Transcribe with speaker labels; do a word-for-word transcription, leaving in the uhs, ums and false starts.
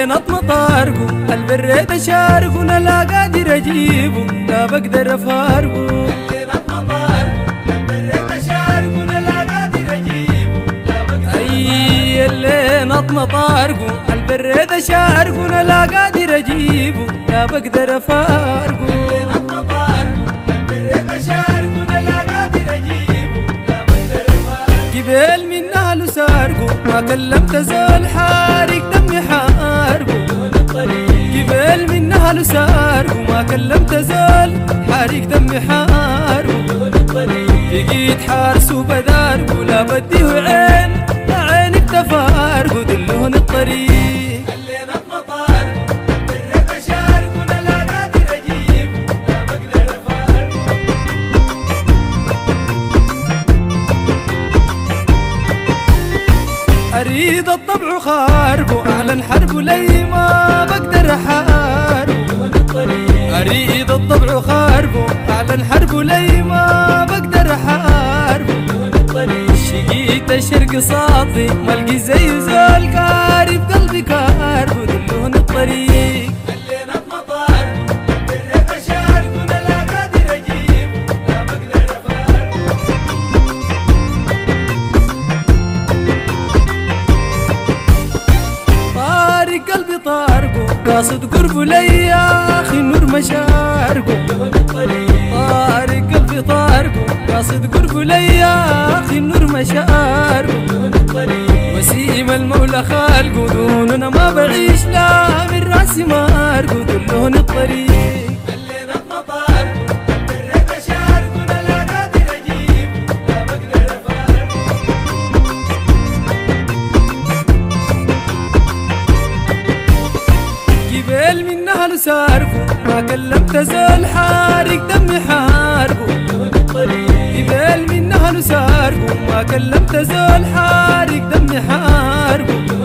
Speaker 1: نطمة طارقو البريد شارقو انا لا قادر اجيبو لا بقدر افارقو. اللي نطمة طارقو البريد شارقو انا لا قادر اجيبو لا بقدر اي اللي نطمة طارقو البريد شارقو انا لا قادر اجيبو لا بقدر افارقو. اللي نطمة طارقو البريد شارقو انا لا قادر اجيبو لا بقدر افارقو. جبال من اهله سارقو ما كلمت زول حارق دمي حارقو. جبال من اهله سارقو ما كلمت زول حارق دمي حارقو. لقيت حارس وبدارقو لا بديه عين لا عينك تفارقو دلهن الطريق. اللي نطمة طارقو بالريد شارقو انا لا قادر اجيبو لا بقدر افارقو. اريد الطبع خاربو اعلن حربو لي ما بقدر احاربو. اريد الطبع خاربو اعلن حربو لي ما بقدر احاربو. شقيت الشرق صافي ملقي زي زول كارب قلبي كاربو دلهن الطريق. اللي نطمة طارقو بالريد شارقو انا لا قادر اجيبو لا بقدر افارقو. طارق قلبي طارقو قاصد قربو لي يا اخي نور مشارقو. طارق قلبي طارقو قاصد قربو لي يا اخي نور مشارقو. وسيم المولى خالقو دون انا ما بعيش لا من راسي مارقو دلهن الطريق. اللي نطمة طارقو بالريد شارقو انا لا قادر اجيبو لا بقدر افارقو. جبال من اهله سارقو ما كلمت زول حارق دمي حارقو. جبال من اهله سارقو ما كلمت زول حارق دمي حارقو.